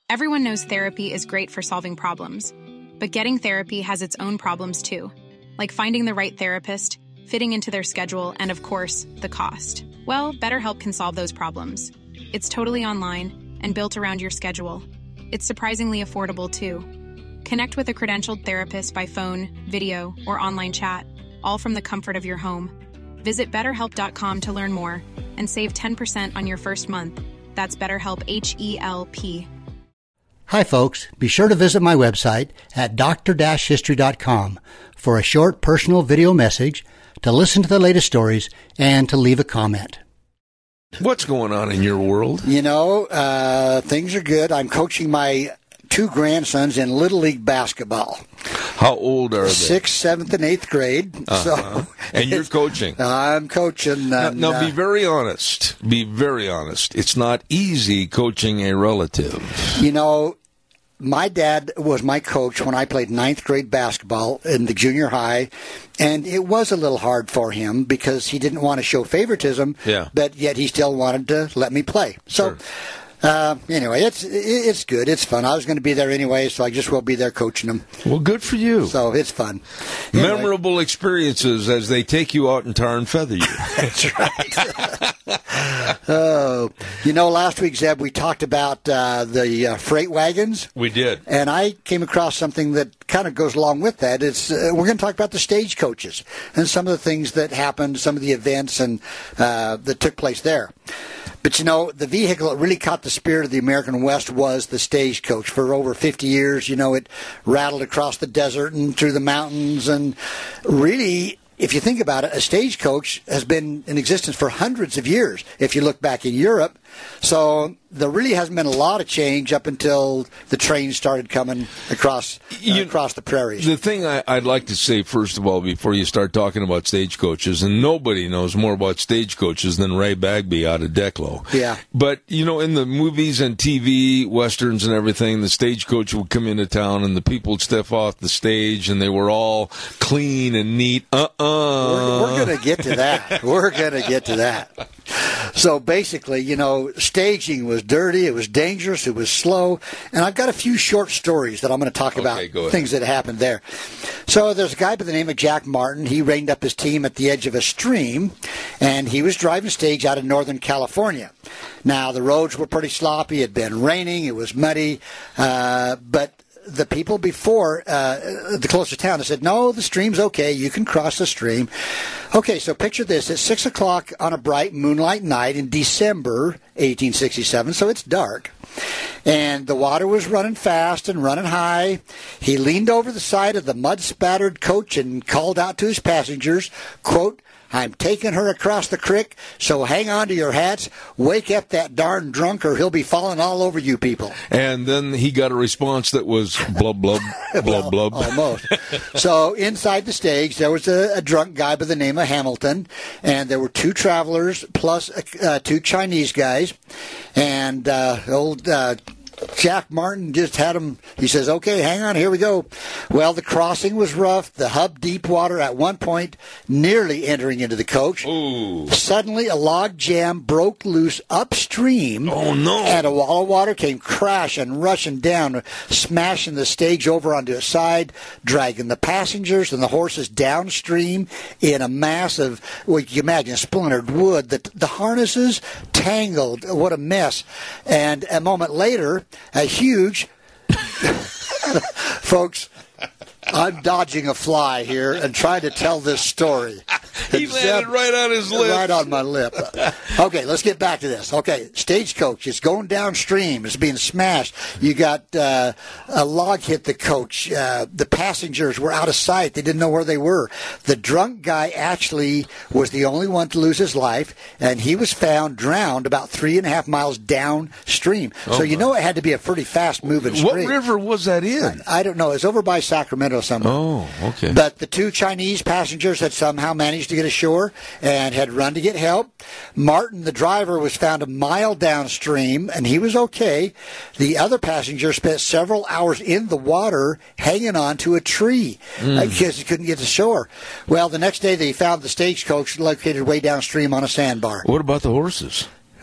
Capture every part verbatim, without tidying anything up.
Everyone knows therapy is great for solving problems, but getting therapy has its own problems too, like finding the right therapist, fitting into their schedule, and of course, the cost. Well, BetterHelp can solve those problems. It's totally online and built around your schedule. It's surprisingly affordable too. Connect with a credentialed therapist by phone, video, or online chat, all from the comfort of your home. Visit better help dot com to learn more and save ten percent on your first month. That's BetterHelp, H E L P. Hi, folks. Be sure to visit my website at doctor dash history dot com for a short personal video message, to listen to the latest stories, and to leave a comment. What's going on in your world? You know, uh, things are good. I'm coaching my two grandsons in Little League basketball. How old are they? Sixth, seventh, and eighth grade. Uh-huh. So, and you're coaching. I'm coaching. Now, And, now uh, be very honest. Be very honest. It's not easy coaching a relative. You know, my dad was my coach when I played ninth grade basketball in the junior high, and it was a little hard for him because he didn't want to show favoritism, yeah. but yet he still wanted to let me play. So. Sure. Uh, anyway, it's it's good. It's fun. I was going to be there anyway, so I just will be there coaching them. Well, good for you. So it's fun. Anyway. Memorable experiences as they take you out and tar and feather you. That's right. Oh, you know, last week, Zeb, we talked about uh, the uh, freight wagons. We did. And I came across something that kind of goes along with that. It's uh, we're going to talk about the stagecoaches and some of the things that happened, some of the events and uh, that took place there. But, you know, the vehicle that really caught the spirit of the American West was the stagecoach. For over fifty years, you know, it rattled across the desert and through the mountains. And really, if you think about it, a stagecoach has been in existence for hundreds of years, if you look back in Europe. So there really hasn't been a lot of change up until the trains started coming across uh, you, across the prairies. The thing I, I'd like to say, first of all, before you start talking about stagecoaches, and nobody knows more about stagecoaches than Ray Bagby out of Declo. Yeah. But, you know, in the movies and T V, westerns and everything, the stagecoach would come into town and the people would step off the stage and they were all clean and neat. Uh-uh. We're, we're going to get to that. We're going to get to that. So basically, you know, staging was dirty, it was dangerous, it was slow, and I've got a few short stories that I'm going to talk about, okay, things that happened there. So there's a guy by the name of Jack Martin. He reined up his team at the edge of a stream, and he was driving stage out of Northern California. Now, the roads were pretty sloppy, it had been raining, it was muddy, uh, but the people before uh, the closest town said, no, the stream's okay. You can cross the stream. Okay, so picture this. It's six o'clock on a bright moonlight night in December eighteen sixty-seven, so it's dark. And the water was running fast and running high. He leaned over the side of the mud-spattered coach and called out to his passengers, quote, I'm taking her across the creek, so hang on to your hats. Wake up that darn drunk or he'll be falling all over you people. And then he got a response that was blub, blub, blub, well, blub. Almost. So inside the stage, there was a, a drunk guy by the name of Hamilton, and there were two travelers plus uh, two Chinese guys. And uh, old... Uh, Jack Martin just had him, he says, okay, hang on, here we go. Well, the crossing was rough, the hub deep water at one point, nearly entering into the coach. Ooh. Suddenly, a log jam broke loose upstream. Oh, no. And a wall of water came crashing, rushing down, smashing the stage over onto its side, dragging the passengers and the horses downstream in a mass of, well, you can imagine, splintered wood. The, the harnesses tangled. What a mess. And a moment later, a huge, folks, I'm dodging a fly here and trying to tell this story. He landed right on his lip. Right on my lip. Okay, let's get back to this. Okay, stagecoach. It's going downstream. It's being smashed. You got uh, a log hit the coach. Uh, the passengers were out of sight. They didn't know where they were. The drunk guy actually was the only one to lose his life, and he was found drowned about three and a half miles downstream. Oh so you my. know it had to be a pretty fast-moving stream. What river was that in? I, I don't know. It's over by Sacramento somewhere. Oh, okay. But the two Chinese passengers had somehow managed to get ashore and had run to get help. Martin, the driver, was found a mile downstream, and he was okay. The other passenger spent several hours in the water hanging on to a tree mm. because he couldn't get to shore. Well, the next day they found the stagecoach located way downstream on a sandbar. What about the horses?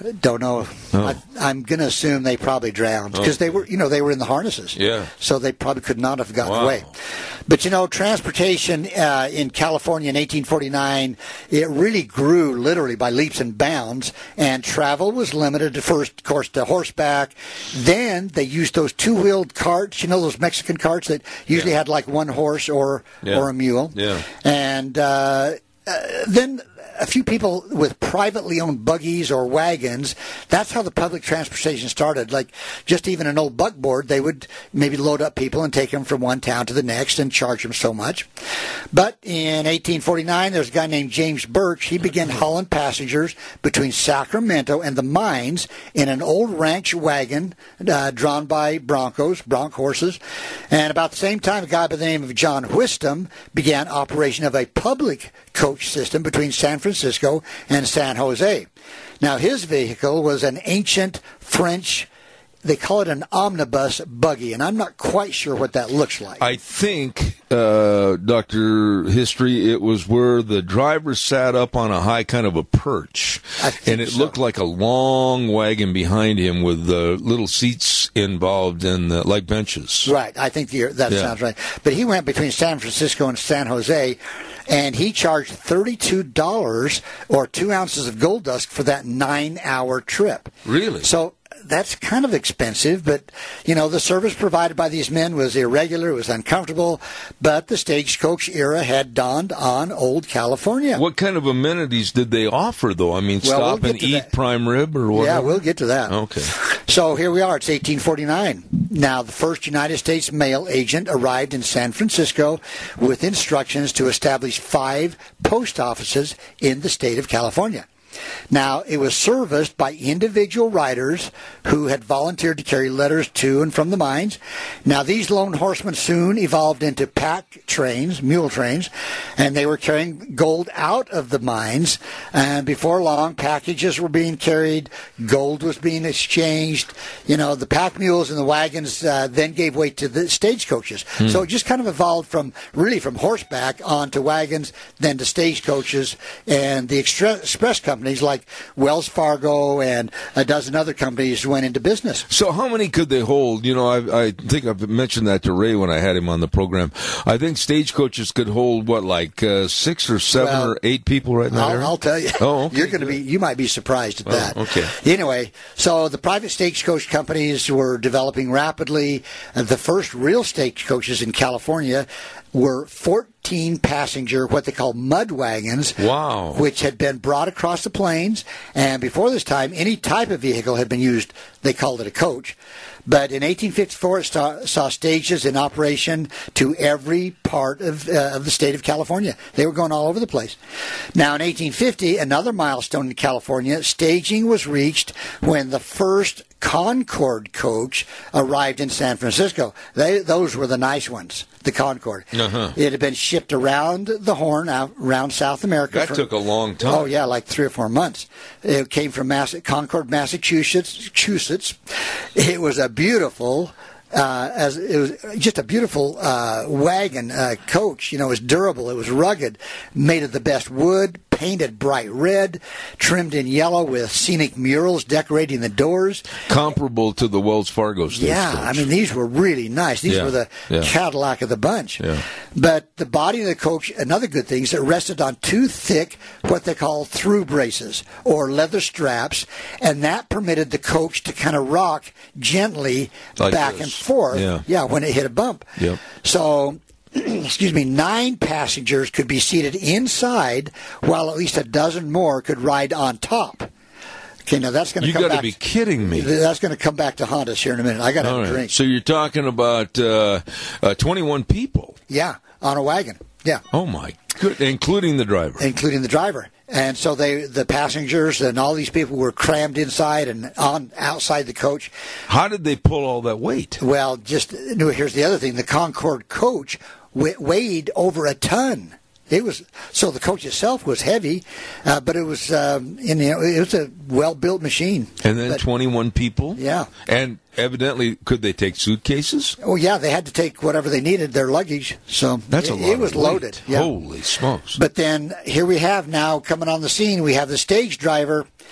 Don't know. Oh. I, I'm going to assume they probably drowned because Oh. they were, you know, they were in the harnesses. Yeah. So they probably could not have gotten Wow. away. But, you know, transportation uh, in California in eighteen forty-nine, it really grew literally by leaps and bounds, and travel was limited to first, of course, to horseback. Then they used those two-wheeled carts, you know, those Mexican carts that usually Yeah. had like one horse or Yeah. or a mule. Yeah. And uh, uh, then a few people with privately owned buggies or wagons. That's how the public transportation started. Like just even an old buckboard, they would maybe load up people and take them from one town to the next and charge them so much. But in eighteen forty-nine, there's a guy named James Birch. He began hauling passengers between Sacramento and the mines in an old ranch wagon uh, drawn by broncos, bronc horses. And about the same time, a guy by the name of John Whiston began operation of a public coach system between San Francisco and San Jose. Now, his vehicle was an ancient French, they call it an omnibus buggy, and I'm not quite sure what that looks like. I think, uh, Doctor History, it was where the driver sat up on a high kind of a perch, I think and it so. looked like a long wagon behind him with the little seats involved in the, like benches. Right, I think you're, that Yeah. sounds right. But he went between San Francisco and San Jose, and he charged thirty-two dollars or two ounces of gold dust for that nine-hour trip. Really? So that's kind of expensive, but, you know, the service provided by these men was irregular, it was uncomfortable, but the stagecoach era had dawned on old California. What kind of amenities did they offer, though? I mean, Well, we'll stop get and to eat that. prime rib or whatever? Yeah, we'll get to that. Okay. So here we are. It's eighteen forty-nine. Now, the first United States mail agent arrived in San Francisco with instructions to establish five post offices in the state of California. Now, it was serviced by individual riders who had volunteered to carry letters to and from the mines. Now, these lone horsemen soon evolved into pack trains, mule trains, and they were carrying gold out of the mines. And before long, packages were being carried, gold was being exchanged. You know, the pack mules and the wagons uh, then gave way to the stagecoaches. Hmm. So it just kind of evolved from, really from horseback onto wagons, then to stagecoaches, and the extra- express companies like Wells Fargo and a dozen other companies went into business. So how many could they hold? You know, I, I think I've mentioned that to Ray when I had him on the program. I think stagecoaches could hold, what, like uh, six or seven Well, or eight people right now? I'll, I'll tell you. Oh, okay, You're going to good. be. You might be surprised at Oh, that. okay. Anyway, so the private stagecoach companies were developing rapidly. Uh, the first real stagecoaches in California were fourteen passenger, what they call mud wagons. Wow. Which had been brought across the plains. And before this time, any type of vehicle had been used. They called it a coach. But in eighteen fifty-four, it saw, saw stages in operation to every part of, uh, of the state of California. They were going all over the place. Now, in eighteen fifty, another milestone in California, staging was reached when the first Concorde coach arrived in San Francisco. They, those were the nice ones, the Concorde. Uh-huh. It had been shipped around the Horn, out, around South America. That for- took a long time. Oh, yeah, like three or four months. It came from Mass- Concord, Massachusetts. Massachusetts. It was a beautiful, uh, as it was just a beautiful uh, wagon uh, coach. You know, it was durable. It was rugged, made of the best wood, painted bright red, trimmed in yellow with scenic murals decorating the doors. Comparable to the Wells Fargo stagecoach. Yeah, I mean, these were really nice. These Yeah, were the yeah. Cadillac of the bunch. Yeah. But the body of the coach, another good thing, is it rested on two thick, what they call through braces, or leather straps, and that permitted the coach to kind of rock gently Like back this. and forth. Yeah. yeah, when it hit a bump. Yep. So, excuse me, nine passengers could be seated inside, while at least a dozen more could ride on top. Okay, now that's going to You come got to back. be kidding me. That's going to come back to haunt us here in a minute. I got to All have a right. drink. So you're talking about uh, uh, twenty-one people. Yeah, on a wagon. Yeah, Oh, my good, including the driver. including the driver. And so they, the passengers and all these people were crammed inside and on outside the coach. How did they pull all that weight? Well, just no, here's the other thing: the Concorde coach w- weighed over a ton. It was so the coach itself was heavy, uh, but it was um, in, you know, it was a well built machine. And then But- twenty-one people? Yeah. And evidently, could they take suitcases? Oh yeah, they had to take whatever they needed, their luggage. So That's it, a lot it was of weight. loaded. Yeah. Holy smokes. But then here we have now coming on the scene, we have the stage driver.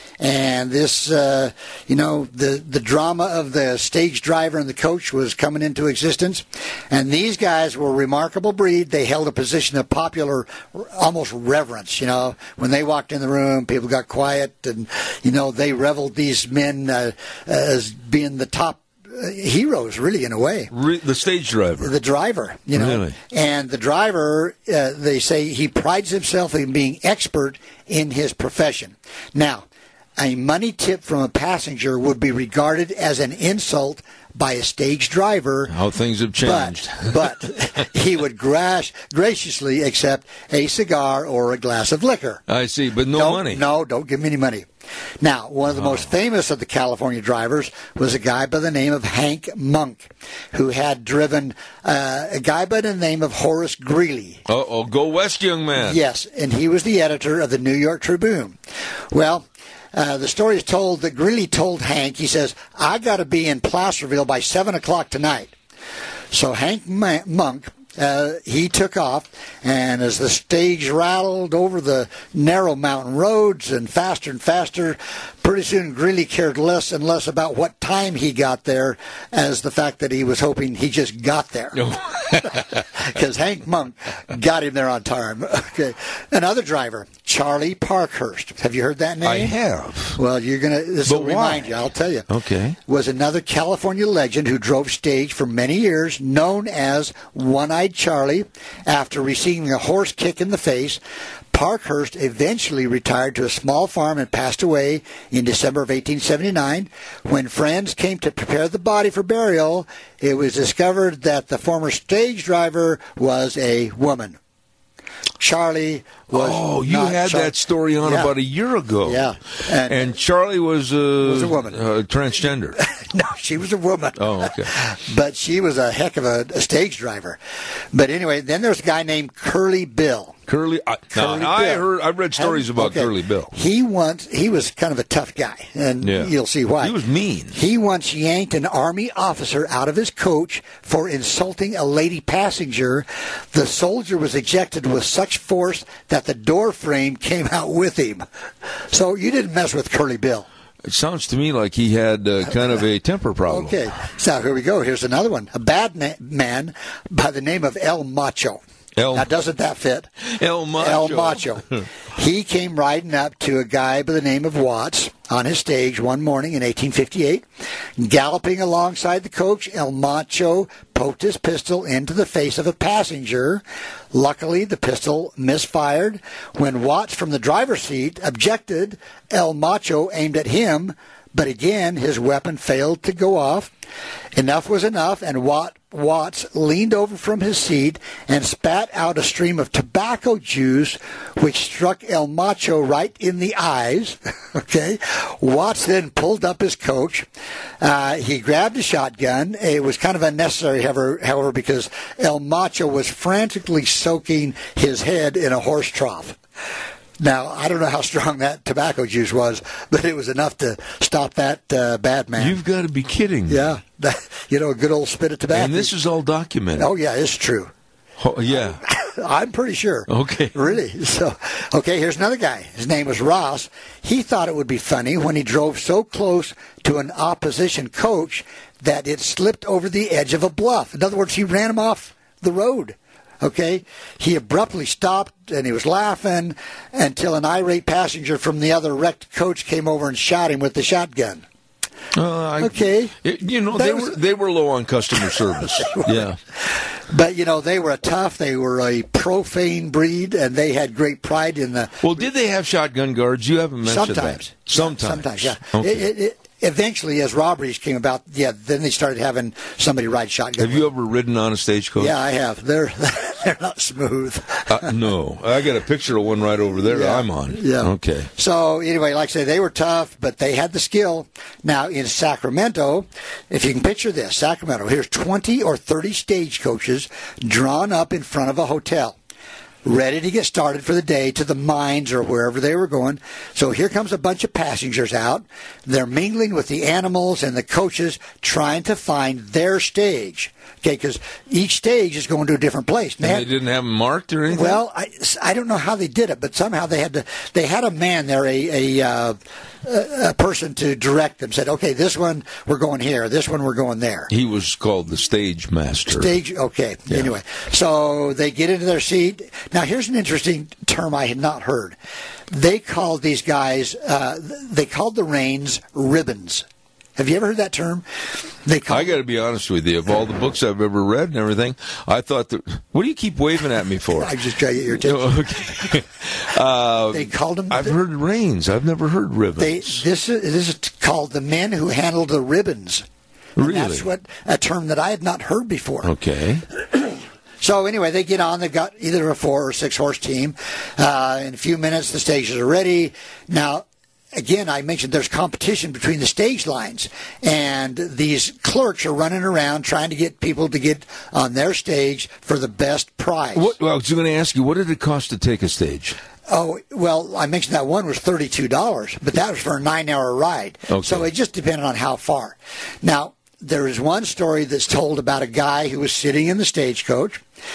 And this, uh, you know, the, the drama of the stage driver and the coach was coming into existence. And these guys were a remarkable breed. They held a position of popular, almost reverence. You know, when they walked in the room, people got quiet, and, you know, they reveled these men uh, as being the top heroes, really, in a way. Re- the stage driver. The driver, you know. Really? And the driver, uh, they say he prides himself in being expert in his profession. Now, a money tip from a passenger would be regarded as an insult by a stage driver. How things have changed. But, but he would gra- graciously accept a cigar or a glass of liquor. I see, but no don't, money. No, don't give me any money. Now, one of the oh. most famous of the California drivers was a guy by the name of Hank Monk, who had driven uh, a guy by the name of Horace Greeley. Uh-oh, go west, young man. Yes, and he was the editor of the New York Tribune. Well, Uh, the story is told that Greeley told Hank, he says, I got to be in Placerville by seven o'clock tonight. So Hank Monk, uh, he took off, and as the stage rattled over the narrow mountain roads and faster and faster, pretty soon Greeley cared less and less about what time he got there as the fact that he was hoping he just got there. Because Hank Monk got him there on time. Okay. Another driver, Charlie Parkhurst. Have you heard that name? I have. Well, you're going to, this But will why? remind you, I'll tell you. Okay. Was another California legend who drove stage for many years, known as One-Eyed Charlie. After receiving a horse kick in the face, Parkhurst eventually retired to a small farm and passed away in December of eighteen seventy-nine. When friends came to prepare the body for burial, it was discovered that the former stage driver was a woman. Charlie was Oh, you not had Char- that story on yeah. about a year ago. Yeah. And, and Charlie was, uh, was a woman. Uh, transgender. No, she was a woman. Oh, okay. But she was a heck of a, a stage driver. But anyway, then there's a guy named Curly Bill. Curly, I, Curly now, I Bill. heard, I've read stories And- about okay. Curly Bill. He once, he was kind of a tough guy, and Yeah. you'll see why. He was mean. He once yanked an Army officer out of his coach for insulting a lady passenger. The soldier was ejected with such force that the door frame came out with him. So you didn't mess with Curly Bill. It sounds to me like he had uh, kind of a temper problem. Okay, so here we go. Here's another one. A bad na- man by the name of El Macho. El, Now, doesn't that fit? El Macho. El Macho. He came riding up to a guy by the name of Watts on his stage one morning in eighteen fifty-eight. Galloping alongside the coach, El Macho poked his pistol into the face of a passenger. Luckily, the pistol misfired. When Watts from the driver's seat objected, El Macho aimed at him, but again, his weapon failed to go off. Enough was enough, and Watt, Watts leaned over from his seat and spat out a stream of tobacco juice, which struck El Macho right in the eyes. Okay, Watts then pulled up his coach. Uh, he grabbed a shotgun. It was kind of unnecessary, however, however, because El Macho was frantically soaking his head in a horse trough. Now, I don't know how strong that tobacco juice was, but it was enough to stop that uh, bad man. You've got to be kidding me. Yeah, that, you know, a good old spit of tobacco. And this is all documented. Oh, yeah, it's true. Oh, yeah. I'm pretty sure. Okay. Really. So, okay, here's another guy. His name was Ross. He thought it would be funny when he drove so close to an opposition coach that it slipped over the edge of a bluff. In other words, he ran him off the road. Okay, he abruptly stopped and he was laughing until an irate passenger from the other wrecked coach came over and shot him with the shotgun. Uh, I, Okay. it- you know, That they was- were they were low on customer service. Yeah. But, you know, they were a tough, they were a profane breed, and they had great pride in the... Well, did they have shotgun guards? You haven't mentioned Sometimes. that. Sometimes. Sometimes, yeah. Okay. It, it, it, eventually, as robberies came about, yeah, then they started having somebody ride shotgun. Have you ever ridden on a stagecoach? Yeah, I have. They're they're not smooth. Uh, no. I got a picture of one right over there that Yeah. I'm on. Yeah. Okay. So anyway, like I say, they were tough, but they had the skill. Now in Sacramento, if you can picture this, Sacramento, here's twenty or thirty stagecoaches drawn up in front of a hotel, ready to get started for the day to the mines or wherever they were going. So here comes a bunch of passengers out. They're mingling with the animals and the coaches trying to find their stage. Okay, because each stage is going to a different place. And they didn't have them marked or anything? Well, I, I don't know how they did it, but somehow they had to. They had a man there, a a, uh, a, a person to direct them. Said, okay, this one we're going here, this one we're going there. He was called the stage master. Stage, okay. Yeah. Anyway, so they get into their seat. Now, here's an interesting term I had not heard. They called these guys, uh, they called the reins ribbons. Have you ever heard that term? They call I got to be honest with you. Of all the books I've ever read and everything, I thought that. What do you keep waving at me for? I'm just trying to get your attention. Okay. uh, they called them. I've the, heard reins. I've never heard ribbons. They, this is this is called the men who handled the ribbons. And really? That's what a term that I had not heard before. Okay. So anyway, they get on. They've got either a four or six horse team. Uh, in a few minutes, the stages are ready. Now, again, I mentioned there's competition between the stage lines, and these clerks are running around trying to get people to get on their stage for the best prize. What, well, I was going to ask you, what did it cost to take a stage? Oh, well, I mentioned that one was thirty-two dollars, but that was for a nine-hour ride. Okay. So it just depended on how far. Now, there is one story that's told about a guy who was sitting in the stagecoach,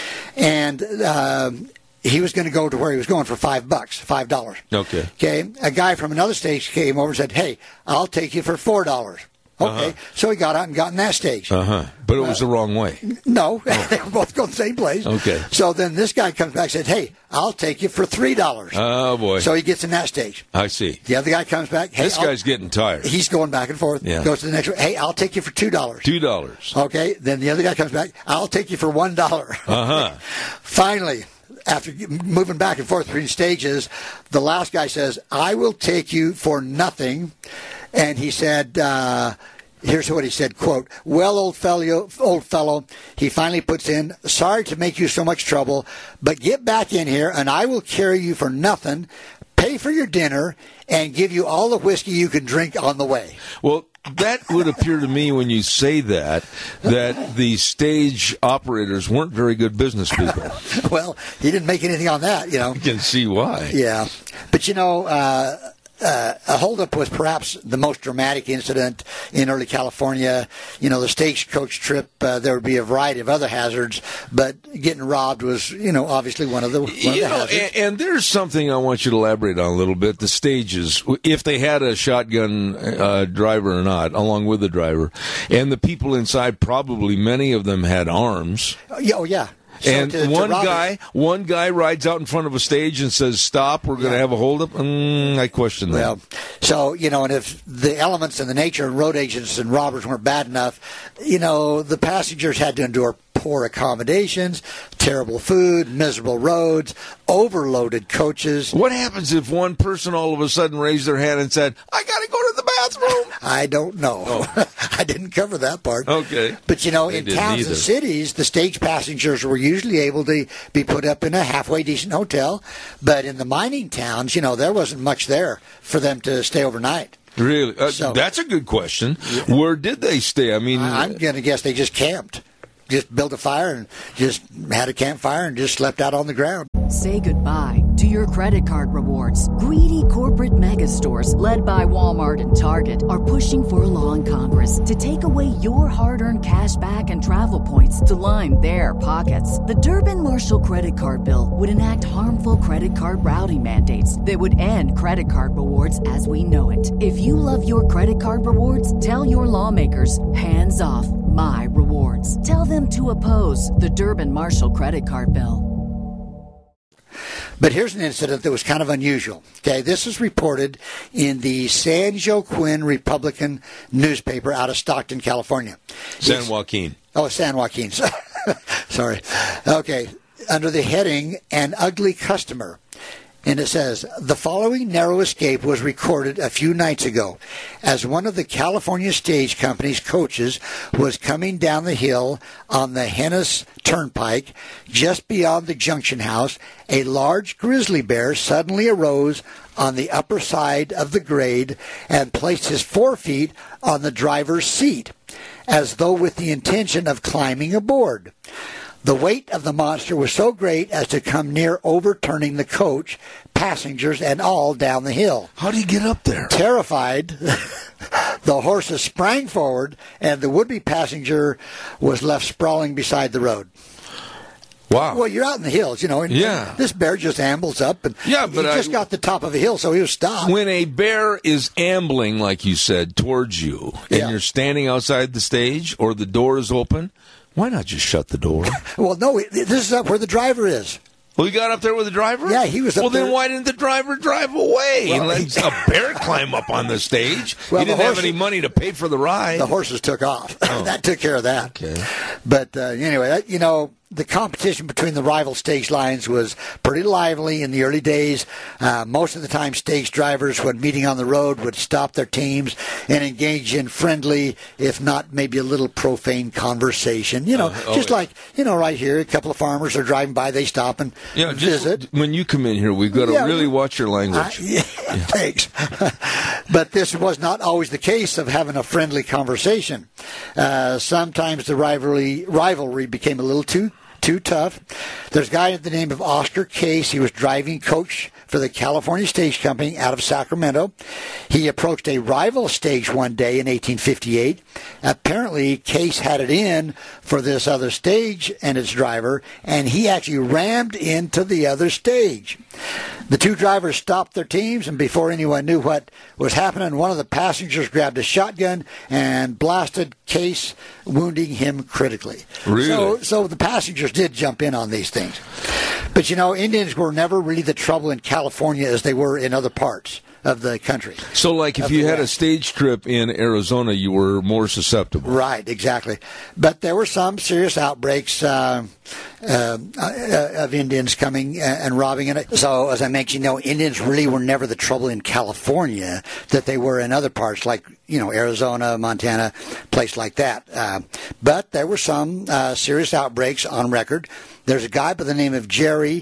and uh, he was going to go to where he was going for five bucks, five dollars. Okay. Okay. A guy from another stage came over and said, "Hey, I'll take you for four dollars." Okay. Uh-huh. So he got out and got in that stage. Uh huh. But it was uh, the wrong way. No, oh. They were both going the same place. Okay. So then this guy comes back and said, "Hey, I'll take you for three dollars." Oh boy. So he gets in that stage. I see. The other guy comes back. Hey, this I'll, guy's getting tired. He's going back and forth. Yeah. Goes to the next one. Hey, I'll take you for two dollars. Two dollars. Okay. Then the other guy comes back. I'll take you for one dollar. Uh huh. Finally, after moving back and forth between stages, the last guy says, "I will take you for nothing," and he said. Uh, Here's what he said, quote, "Well, old fellow, old fellow," he finally puts in, "sorry to make you so much trouble, but get back in here and I will carry you for nothing, pay for your dinner, and give you all the whiskey you can drink on the way." Well, that would appear to me when you say that, that the stage operators weren't very good business people. Well, he didn't make anything on that, you know. You can see why. Yeah. But, you know, uh, Uh, a holdup was perhaps the most dramatic incident in early California. You know, the stagecoach trip, uh, there would be a variety of other hazards, but getting robbed was, you know, obviously one of the, one of the know, hazards. And, and there's something I want you to elaborate on a little bit. The stages, if they had a shotgun uh, driver or not, along with the driver, and the people inside, probably many of them had arms. Oh, yeah. Oh, yeah. So and to, to one rob guy, it, one guy rides out in front of a stage and says, "Stop! We're going to yeah. have a holdup." Mm, I question that. Well, so you know, and if the elements and the nature and road agents and robbers weren't bad enough, you know, the passengers had to endure poor accommodations, terrible food, miserable roads, overloaded coaches. What happens if one person all of a sudden raised their hand and said, "I got to go to the bathroom"? I don't know. Oh. I didn't cover that part. Okay. But, you know, They in didn't towns either. and cities, the stage passengers were usually able to be put up in a halfway decent hotel. But in the mining towns, you know, there wasn't much there for them to stay overnight. Really? Uh, So- that's a good question. Where did they stay? I mean, I- I'm going to guess they just camped. Just built a fire and just had a campfire and just slept out on the ground. Say goodbye to your credit card rewards. Greedy corporate mega stores, led by Walmart and Target, are pushing for a law in Congress to take away your hard-earned cash back and travel points to line their pockets. The Durbin-Marshall credit card bill would enact harmful credit card routing mandates that would end credit card rewards as we know it. If you love your credit card rewards, tell your lawmakers, hands off my rewards. Tell them to oppose the Durbin-Marshall credit card bill. But here's an incident that was kind of unusual. Okay, this is reported in the San Joaquin Republican newspaper out of Stockton, California. San It's- Joaquin. Oh, San Joaquin. Sorry. Okay, under the heading "An Ugly Customer." And it says, the following narrow escape was recorded a few nights ago as one of the California Stage Company's coaches was coming down the hill on the Hennis Turnpike. Just beyond the junction house, a large grizzly bear suddenly arose on the upper side of the grade and placed his forefeet on the driver's seat, as though with the intention of climbing aboard. The weight of the monster was so great as to come near overturning the coach, passengers, and all down the hill. How do you get up there? Terrified, the horses sprang forward, and the would-be passenger was left sprawling beside the road. Wow. Well, you're out in the hills, you know, and, Yeah. and this bear just ambles up, and Yeah, but he just I- got the top of a hill, so he was stopped. When a bear is ambling, like you said, towards you, and Yeah. you're standing outside the stage or the door is open, why not just shut the door? Well, no, this is up where the driver is. Well, you got up there with the driver? Yeah, he was up Well, then there. why didn't the driver drive away and Well, let he- a bear climb up on the stage? Well, he the didn't have horses- any money to pay for the ride. The horses took off. That took care of that. Okay. But uh, anyway, that, you know, the competition between the rival stage lines was pretty lively in the early days. Uh, most of the time, stage drivers, when meeting on the road, would stop their teams and engage in friendly, if not maybe a little profane conversation. You know, Uh, oh, just yeah. like, you know, right here, a couple of farmers are driving by, they stop and Yeah, just visit. when you come in here, we've got to Yeah, really we- watch your Uh, language. yeah, thanks. But this was not always the case of having a friendly conversation. Uh, sometimes the rivalry rivalry became a little too too tough. There's a guy by the name of Oscar Case. He was driving coach for the California Stage Company out of Sacramento. He approached a rival stage one day in eighteen fifty-eight. Apparently, Case had it in for this other stage and its driver, and he actually rammed into the other stage. The two drivers stopped their teams, and before anyone knew what was happening, one of the passengers grabbed a shotgun and blasted Case, wounding him critically. Really? So, so the passengers did jump in on these things. But, you know, Indians were never really the trouble in California as they were in other parts of the country. So, like, if Of you the had a West. stage trip in Arizona, you were more susceptible. Right, exactly. But there were some serious outbreaks uh, uh, uh, of Indians coming and robbing it. So, as I mentioned, you know, Indians really were never the trouble in California that they were in other parts, like, you know, Arizona, Montana, place like that. Uh, but there were some uh, serious outbreaks on record. There's a guy by the name of Jerry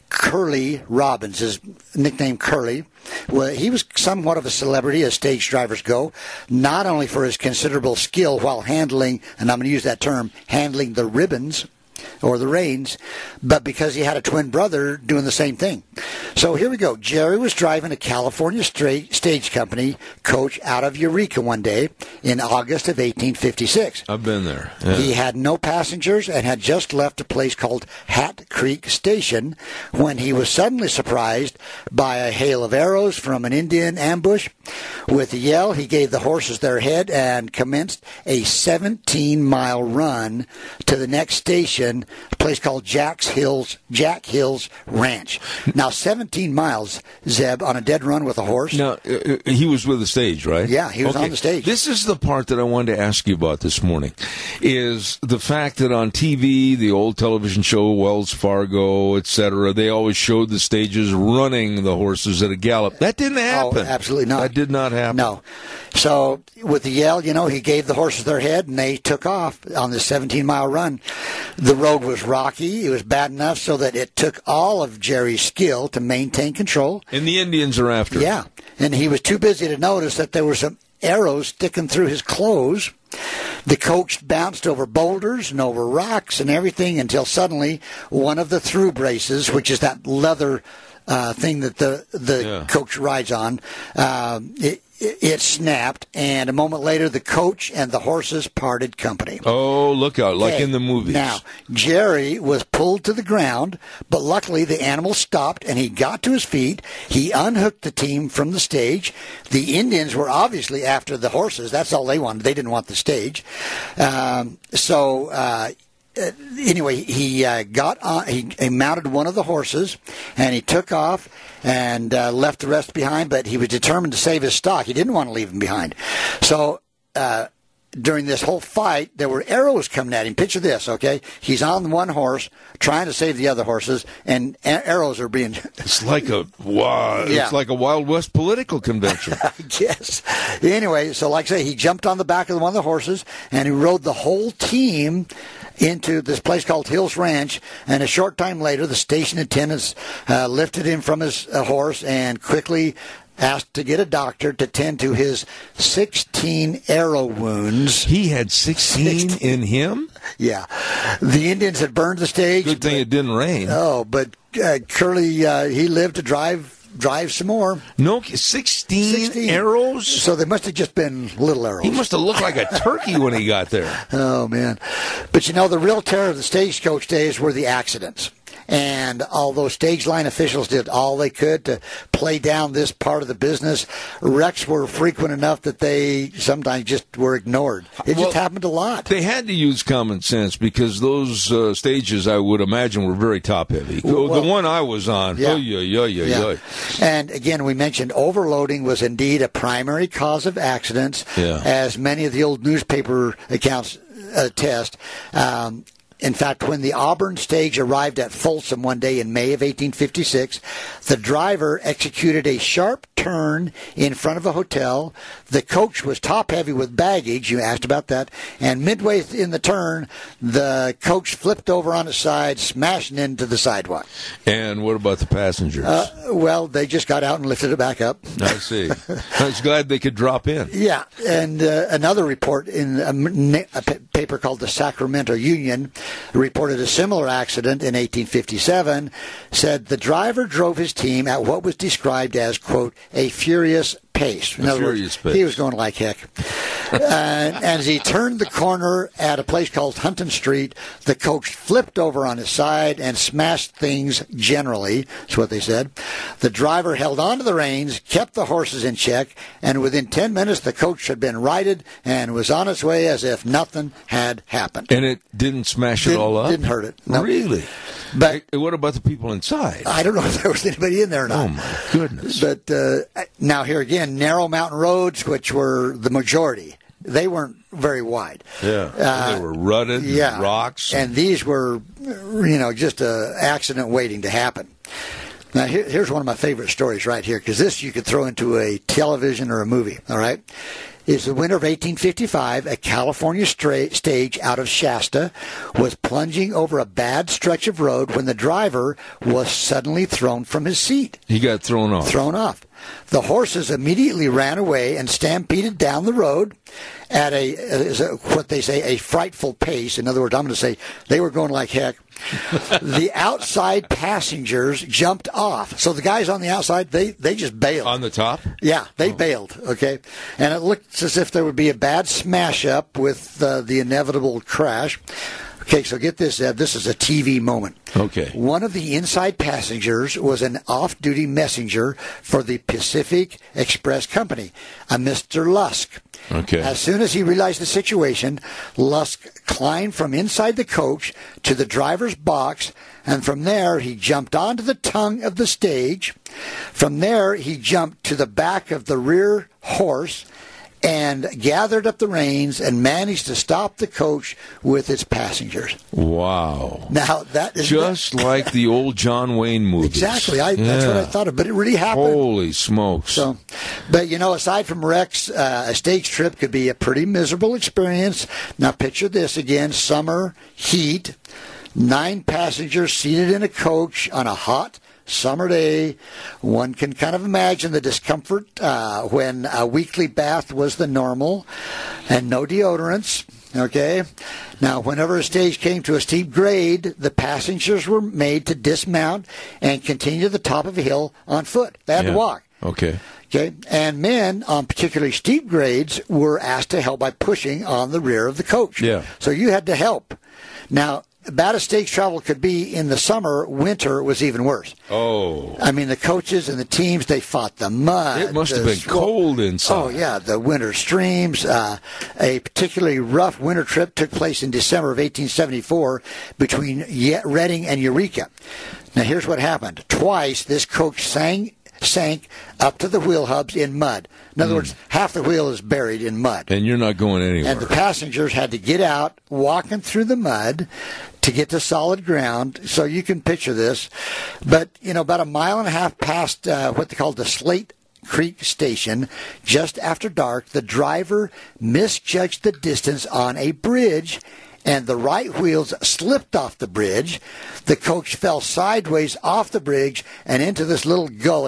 Curly Robbins, his nickname Curly. Well, he was somewhat of a celebrity as stage drivers go, not only for his considerable skill while handling, and I'm going to use that term, handling the ribbons or the reins, but because he had a twin brother doing the same thing. So here we go. Jerry was driving a California straight stage company coach out of Eureka one day in August of eighteen fifty-six. I've been there. Yeah. He had no passengers and had just left a place called Hat Creek Station when he was suddenly surprised by a hail of arrows from an Indian ambush. With a yell, he gave the horses their head and commenced a seventeen-mile run to the next station, a place called Jack's Hills, Jack Hills Ranch. Now, seventeen miles, Zeb, on a dead run with a horse. Now, uh, uh, he was with the stage, right? Yeah, he was Okay. on the stage. This is the part that I wanted to ask you about this morning, is the fact that on T V, the old television show, Wells Fargo, et cetera, they always showed the stages running the horses at a gallop. That didn't happen. Oh, absolutely not. That did not happen. No. So with the yell, you know, he gave the horses their head, and they took off on this seventeen-mile run. The road was rocky. It was bad enough so that it took all of Jerry's skill to maintain control. And the Indians are after him. Yeah. And he was too busy to notice that there were some arrows sticking through his clothes. The coach bounced over boulders and over rocks and everything until suddenly one of the through braces, which is that leather uh, thing that the the Yeah. coach rides on, um, it, it, it snapped, and a moment later the coach and the horses parted company. Oh, look out, like Okay, in the movies. Now, Jerry was pulled to the ground, but luckily the animal stopped and he got to his feet. He unhooked the team from the stage. The Indians were obviously after the horses. That's all they wanted. They didn't want the stage. Um, so, uh, Uh, anyway, he uh, got on. He, he mounted one of the horses, and he took off and uh, left the rest behind. But he was determined to save his stock. He didn't want to leave them behind. So uh, during this whole fight, there were arrows coming at him. Picture this, okay? He's on one horse trying to save the other horses, and a- arrows are being. It's like a wow. Yeah. It's like a Wild West political convention. Yes. Anyway, so like I say, he jumped on the back of one of the horses, and he rode the whole team into this place called Hills Ranch, and a short time later, the station attendants uh, lifted him from his uh, horse and quickly asked to get a doctor to tend to his sixteen arrow wounds. He had sixteen in him? Yeah. The Indians had burned the stage. Good thing it didn't rain. Oh, but uh, Curly, uh, he lived to drive drive some more. No, sixteen, sixteen arrows? So they must have just been little arrows. He must have looked like a turkey when he got there. Oh, man. But, you know, the real terror of the stagecoach days were the accidents. And although stage line officials did all they could to play down this part of the business, wrecks were frequent enough that they sometimes just were ignored. It well, just happened a lot. They had to use common sense because those uh, stages, I would imagine, were very top-heavy. Well, the one I was on, yeah. oh, yeah, yeah, yeah, yeah. And, again, we mentioned overloading was indeed a primary cause of accidents, yeah. as many of the old newspaper accounts attest. Um, In fact, when the Auburn stage arrived at Folsom one day in May of eighteen fifty-six, the driver executed a sharp turn in front of a hotel. The coach was top-heavy with baggage. You asked about that. And midway in the turn, the coach flipped over on its side, smashing into the sidewalk. And what about the passengers? Uh, well, they just got out and lifted it back up. I see. I was glad they could drop in. Yeah. And uh, another report in a, a paper called the Sacramento Union reported a similar accident in eighteen fifty-seven, said the driver drove his team at what was described as, quote, a furious pace. In a other furious words, pace. He was going like heck. uh, and as he turned the corner at a place called Hunton Street, the coach flipped over on his side and smashed things generally, that's what they said. The driver held onto the reins, kept the horses in check, and within ten minutes the coach had been righted and was on its way as if nothing had happened. And it didn't smash didn't, it all up? Didn't hurt it. No. Really? But hey, what about the people inside? I don't know if there was anybody in there or not. Oh, my goodness. But uh, now here again, narrow mountain roads, which were the majority, they weren't very wide. Yeah, uh, they were rutted, yeah. and rocks. And these were, you know, just an accident waiting to happen. Now, here, here's one of my favorite stories right here, because this you could throw into a television or a movie, all right? Is the winter of eighteen fifty-five, a California stra- stage out of Shasta was plunging over a bad stretch of road when the driver was suddenly thrown from his seat. He got thrown off. Thrown off. The horses immediately ran away and stampeded down the road at a, a what they say, a frightful pace. In other words, I'm going to say they were going like heck. The outside passengers jumped off. So the guys on the outside, they, they just bailed. On the top? Yeah, they oh. bailed, okay? And it looked as if there would be a bad smash-up with uh, the inevitable crash. Okay, so get this, Ed. This is a T V moment. Okay. One of the inside passengers was an off-duty messenger for the Pacific Express Company, a Mister Lusk. Okay. As soon as he realized the situation, Lusk climbed from inside the coach to the driver's box, and from there he jumped onto the tongue of the stage. From there he jumped to the back of the rear horse and gathered up the reins and managed to stop the coach with its passengers. Wow. Now, that is... Just that, like the old John Wayne movies. Exactly. I, yeah. That's what I thought of, but it really happened. Holy smokes. So, but, you know, aside from wrecks, uh, a stage trip could be a pretty miserable experience. Now, picture this again. Summer, heat, nine passengers seated in a coach on a hot summer day. One can kind of imagine the discomfort uh, when a weekly bath was the normal and no deodorants. Okay? Now, whenever a stage came to a steep grade, the passengers were made to dismount and continue to the top of a hill on foot. They had yeah. to walk. Okay. Okay? And men on particularly steep grades were asked to help by pushing on the rear of the coach. Yeah. So you had to help. Now, bad as stage travel could be in the summer, winter was even worse. Oh. I mean, the coaches and the teams, they fought the mud. It must have been cold inside. Oh, yeah, the winter streams. Uh, a particularly rough winter trip took place in December of eighteen seventy-four between Reading and Eureka. Now, here's what happened. Twice, this coach sang, sank up to the wheel hubs in mud. In other mm. words, half the wheel is buried in mud. And you're not going anywhere. And the passengers had to get out, walking through the mud to get to solid ground. So you can picture this. But, you know, about a mile and a half past uh, what they call the Slate Creek Station, just after dark, the driver misjudged the distance on a bridge, and the right wheels slipped off the bridge. The coach fell sideways off the bridge and into this little gully.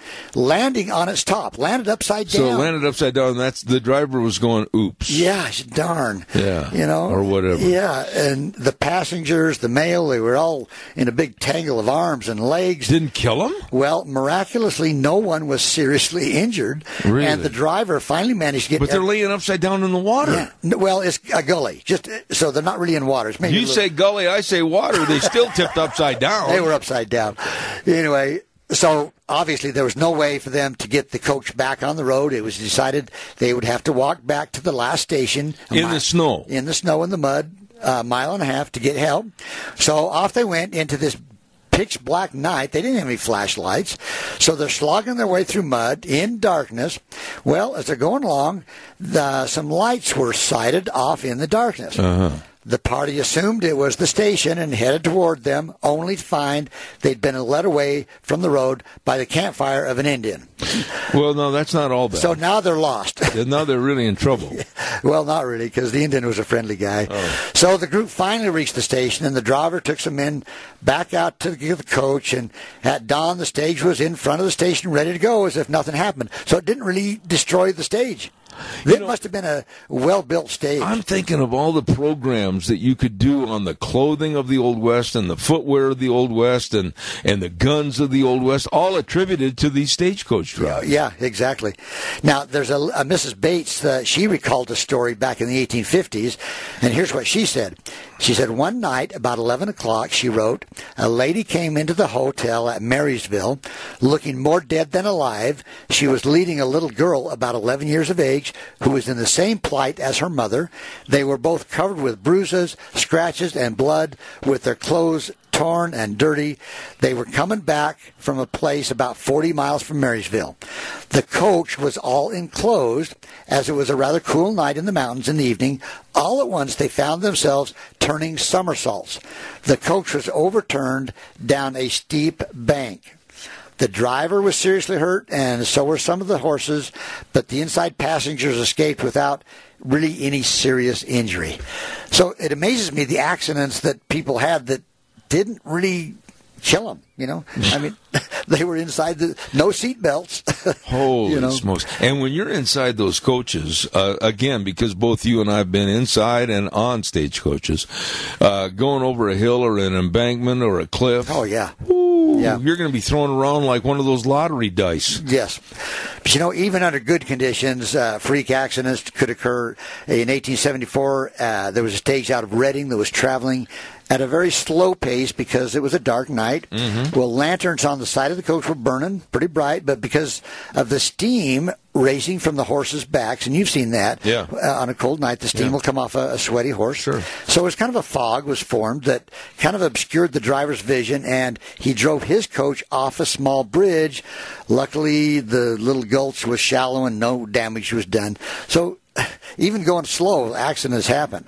landing on its top, landed upside down. So it landed upside down, and that's the driver was going, oops. Yeah, darn. Yeah, you know, or whatever. Yeah, and the passengers, the male, they were all in a big tangle of arms and legs. Didn't kill him? Well, miraculously, no one was seriously injured. Really? And the driver finally managed to get... But they're laying upside down in the water. Yeah. No, well, it's a gully, just so they're not really in water. It's maybe you say gully, I say water. They still tipped upside down. They were upside down. Anyway, so obviously there was no way for them to get the coach back on the road. It was decided they would have to walk back to the last station. In the snow. In the snow and the mud, a mile and a half to get help. So off they went into this pitch black night. They didn't have any flashlights. So they're slogging their way through mud in darkness. Well, as they're going along, the, some lights were sighted off in the darkness. Uh-huh. The party assumed it was the station and headed toward them, only to find they'd been led away from the road by the campfire of an Indian. Well, no, that's not all bad. So now they're lost. Now they're really in trouble. Well, not really, because the Indian was a friendly guy. Oh. So the group finally reached the station, and the driver took some men back out to the coach, and at dawn the stage was in front of the station ready to go as if nothing happened. So it didn't really destroy the stage. It know, must have been a well-built stage. I'm thinking of all the programs that you could do on the clothing of the Old West and the footwear of the Old West and, and the guns of the Old West, all attributed to these stagecoach drivers. Yeah, yeah, exactly. Now, there's a, a Missus Bates, uh, she recalled a story back in the eighteen fifties, and here's what she said. She said, one night, about eleven o'clock, she wrote, a lady came into the hotel at Marysville looking more dead than alive. She was leading a little girl about eleven years of age who was in the same plight as her mother. They were both covered with bruises, scratches, and blood, with their clothes torn and dirty. They were coming back from a place about forty miles from Marysville. The coach was all enclosed, as it was a rather cool night in the mountains in the evening. All at once, they found themselves turning somersaults. The coach was overturned down a steep bank. The driver was seriously hurt, and so were some of the horses, but the inside passengers escaped without really any serious injury. So it amazes me the accidents that people had that didn't really kill them, you know. I mean, they were inside the no seat belts. Holy you know? smokes! And when you're inside those coaches, uh, again, because both you and I have been inside and on stagecoaches, uh, going over a hill or an embankment or a cliff. Oh yeah. Ooh, yeah. You're going to be thrown around like one of those lottery dice. Yes. But, you know, even under good conditions, uh, freak accidents could occur. In eighteen seventy-four, uh, there was a stage out of Reading that was traveling at a very slow pace because it was a dark night. Mm-hmm. Well, lanterns on the side of the coach were burning pretty bright, but because of the steam racing from the horses' backs, and you've seen that yeah. uh, on a cold night, the steam yeah. will come off a, a sweaty horse. Sure. So it was kind of a fog was formed that kind of obscured the driver's vision, and he drove his coach off a small bridge. Luckily, the little gulch was shallow and no damage was done. So even going slow, accidents happen.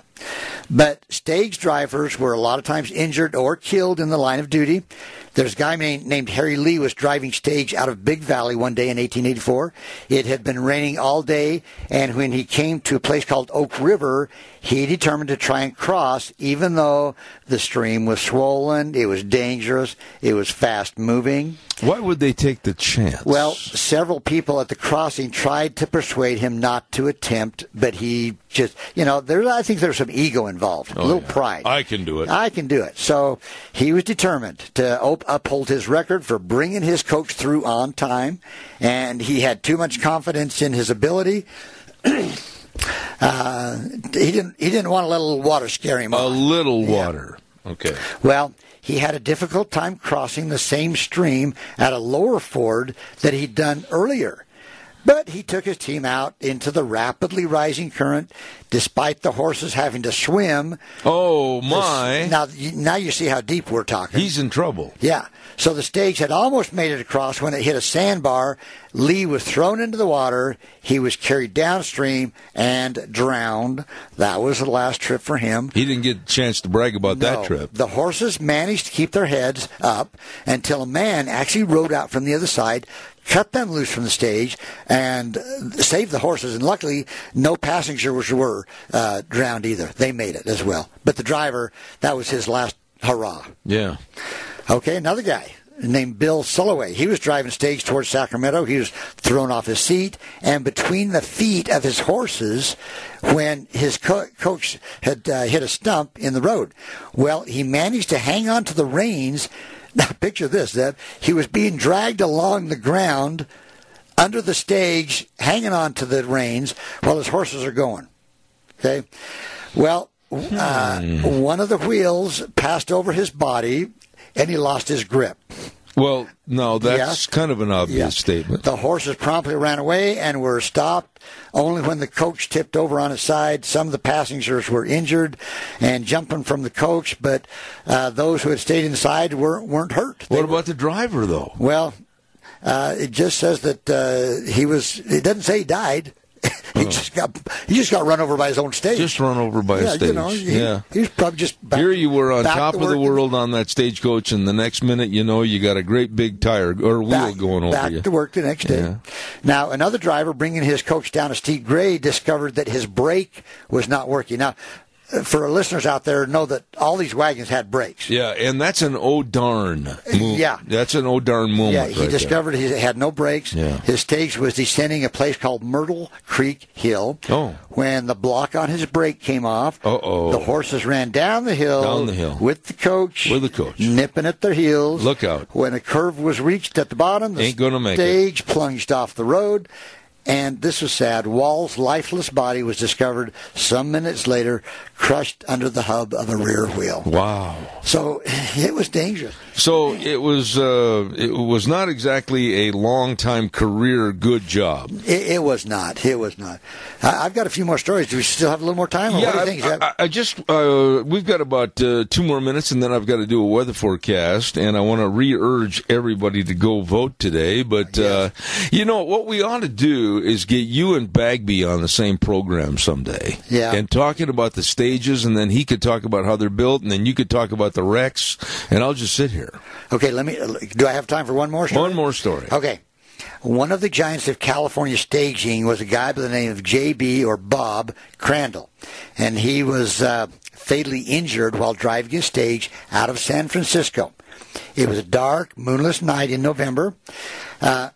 But stage drivers were a lot of times injured or killed in the line of duty. There's a guy named Harry Lee was driving stage out of Big Valley one day in eighteen eighty-four. It had been raining all day, and when he came to a place called Oak River, he determined to try and cross, even though the stream was swollen, it was dangerous, it was fast-moving. Why would they take the chance? Well, several people at the crossing tried to persuade him not to attempt, but he just, you know, there. I think there's some ego involved, oh, a little yeah. pride. I can do it. I can do it. So he was determined to op- uphold his record for bringing his coach through on time, and he had too much confidence in his ability. uh, he didn't. He didn't want to let a little water scare him a off. A little Yeah. water. Okay. Well, he had a difficult time crossing the same stream at a lower ford that he'd done earlier. But he took his team out into the rapidly rising current, despite the horses having to swim. Oh, my. Now, now you see how deep we're talking. He's in trouble. Yeah. So the stage had almost made it across when it hit a sandbar. Lee was thrown into the water. He was carried downstream and drowned. That was the last trip for him. He didn't get a chance to brag about No. that trip. The horses managed to keep their heads up until a man actually rode out from the other side, cut them loose from the stage, and saved the horses. And luckily, no passengers were uh, drowned either. They made it as well. But the driver, that was his last hurrah. Yeah. Okay, another guy. named Bill Sulloway. He was driving stage towards Sacramento. He was thrown off his seat and between the feet of his horses when his co- coach had uh, hit a stump in the road. Well, he managed to hang on to the reins. Now, picture this, Deb. He was being dragged along the ground under the stage, hanging on to the reins while his horses are going. Okay? Well, uh, hmm. one of the wheels passed over his body, and he lost his grip. Well, no, that's yeah. kind of an obvious yeah. statement. The horses promptly ran away and were stopped. Only when the coach tipped over on his side, some of the passengers were injured and jumping from the coach, but uh, those who had stayed inside weren't, weren't hurt. What they about were, the driver, though? Well, uh, it just says that uh, he was, it doesn't say he died. He oh. just got he just got run over by his own stage. Just run over by yeah, a stage. You know, he, yeah, he was probably just back, here. You were on top of the world on that stagecoach, and the next minute, you know, you got a great big tire or wheel back, going over back you. Back to work the next day. Yeah. Now, another driver bringing his coach down a steep grade discovered that his brake was not working. Now, for our listeners out there, know that all these wagons had brakes. Yeah, and that's an oh darn move. Yeah. That's an oh darn moment. Yeah, he right discovered there. he had no brakes. Yeah. His stage was descending a place called Myrtle Creek Hill. Oh. When the block on his brake came off, Uh-oh. the horses ran down the hill. Down the hill. With the coach. With the coach. Nipping at their heels. Look out. When a curve was reached at the bottom, the Ain't gonna make stage it. plunged off the road. And this was sad. Wall's lifeless body was discovered some minutes later, crushed under the hub of a rear wheel. Wow. So it was dangerous. So it was uh, it was not exactly a long-time career good job. It, it was not. It was not. I, I've got a few more stories. Do we still have a little more time? Or yeah, what do you think? I, I, I just uh, we've got about uh, two more minutes, and then I've got to do a weather forecast, and I want to re-urge everybody to go vote today. But yes. uh, you know what we ought to do is get you and Bagby on the same program someday. Yeah. And talking about the stages, and then he could talk about how they're built, and then you could talk about the wrecks, and I'll just sit here. Okay, let me. Do I have time for one more story? One more story. Okay. One of the giants of California staging was a guy by the name of J B or Bob Crandall, and he was uh, fatally injured while driving a stage out of San Francisco. It was a dark, moonless night in November. Uh,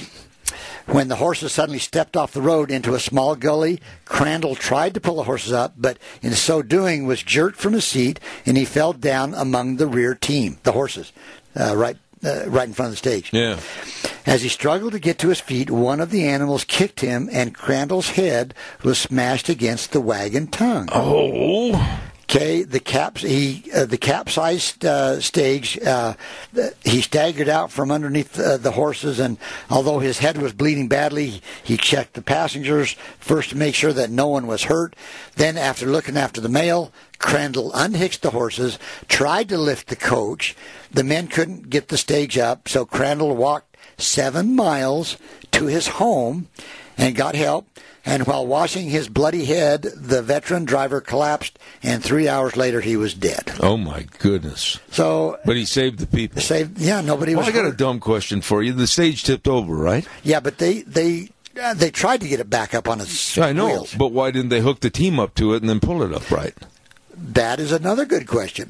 When the horses suddenly stepped off the road into a small gully, Crandall tried to pull the horses up, but in so doing was jerked from his seat, and he fell down among the rear team, the horses, uh, right uh, right in front of the stage. Yeah. As he struggled to get to his feet, one of the animals kicked him, and Crandall's head was smashed against the wagon tongue. Oh. Okay, the caps he uh, the capsized uh, stage. Uh, he staggered out from underneath uh, the horses, and although his head was bleeding badly, he checked the passengers first to make sure that no one was hurt. Then, after looking after the mail, Crandall unhitched the horses, tried to lift the coach. The men couldn't get the stage up, so Crandall walked seven miles to his home and got help. And while washing his bloody head, the veteran driver collapsed, and three hours later he was dead. Oh, my goodness. So, But he saved the people. Saved, yeah, nobody well, was I got hurt. a dumb question for you. The stage tipped over, right? Yeah, but they they uh, they tried to get it back up on its I know, wheels. But why didn't they hook the team up to it and then pull it up right? That is another good question.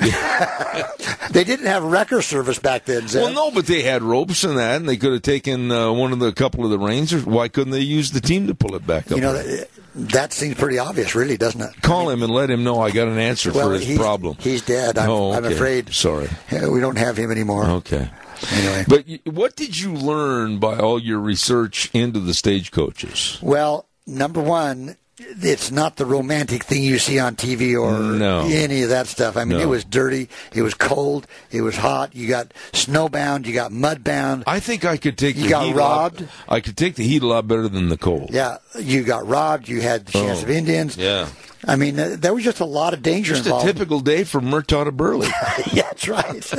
They didn't have wrecker service back then, Zeb. Well, no, but they had ropes and that, and they could have taken uh, one of the couple of the reins. Or why couldn't they use the team to pull it back up? You know, that, that seems pretty obvious, really, doesn't it? Call him and let him know I got an answer well, for his he's, problem. He's dead. I'm, oh, okay. I'm afraid. Sorry. We don't have him anymore. Okay. Anyway. But what did you learn by all your research into the stagecoaches? Well, number one, it's not the romantic thing you see on T V or no. any of that stuff. I mean, no. it was dirty, it was cold, it was hot. You got snowbound, you got mudbound. I think I could take you the got heat robbed. A lot, I could take the heat a lot better than the cold. Yeah, you got robbed. You had the chance oh. of Indians. Yeah. I mean, uh, there was just a lot of danger just involved. Just a typical day for Murtaugh Burley. Yeah, that's right.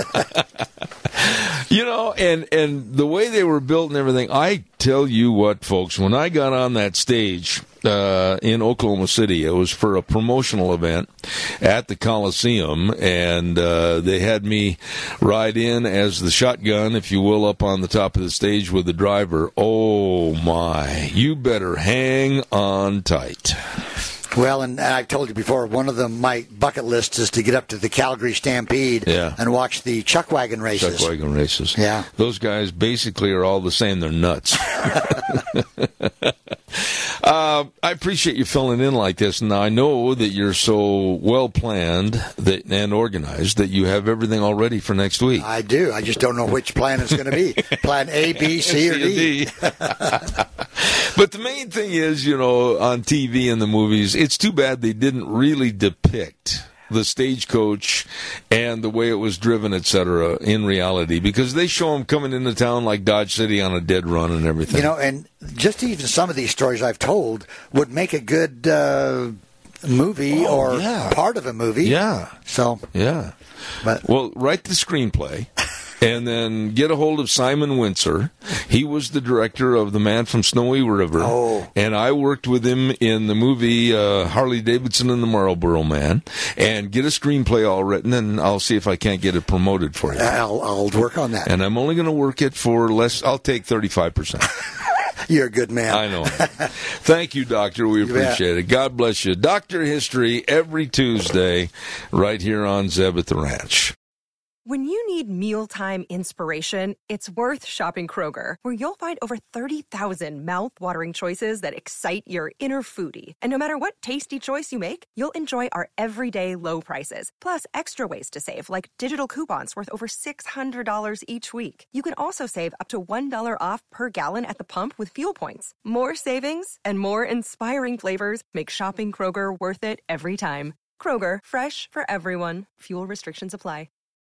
You know, and, and the way they were built and everything, I tell you what, folks, when I got on that stage uh, in Oklahoma City, it was for a promotional event at the Coliseum, and uh, they had me ride in as the shotgun, if you will, up on the top of the stage with the driver. Oh, my. You better hang on tight. Well, and I've told you before, one of them, my bucket list is to get up to the Calgary Stampede yeah. and watch the chuck wagon races. Chuck wagon races. Yeah. Those guys basically are all the same. They're nuts. uh, I appreciate you filling in like this. Now, I know that you're so well-planned that, and organized that you have everything all ready for next week. I do. I just don't know which plan it's going to be. Plan A, B, C, or D. But the main thing is, you know, on T V and the movies, it's too bad they didn't really depict the stagecoach and the way it was driven, et cetera, in reality, because they show them coming into town like Dodge City on a dead run and everything. You know, and just even some of these stories I've told would make a good uh, movie oh, or yeah. part of a movie. Yeah. So, yeah. But well, write the screenplay. And then get a hold of Simon Windsor. He was the director of The Man from Snowy River. Oh. And I worked with him in the movie uh, Harley Davidson and the Marlboro Man. And get a screenplay all written, and I'll see if I can't get it promoted for you. I'll, I'll work on that. And I'm only going to work it for less. I'll take thirty-five percent. You're a good man. I know. Thank you, Doctor. We appreciate it. God bless you. Doctor History every Tuesday right here on Zeb at the Ranch. When you need mealtime inspiration, it's worth shopping Kroger, where you'll find over thirty thousand mouth-watering choices that excite your inner foodie. And no matter what tasty choice you make, you'll enjoy our everyday low prices, plus extra ways to save, like digital coupons worth over six hundred dollars each week. You can also save up to one dollar off per gallon at the pump with fuel points. More savings and more inspiring flavors make shopping Kroger worth it every time. Kroger, fresh for everyone. Fuel restrictions apply.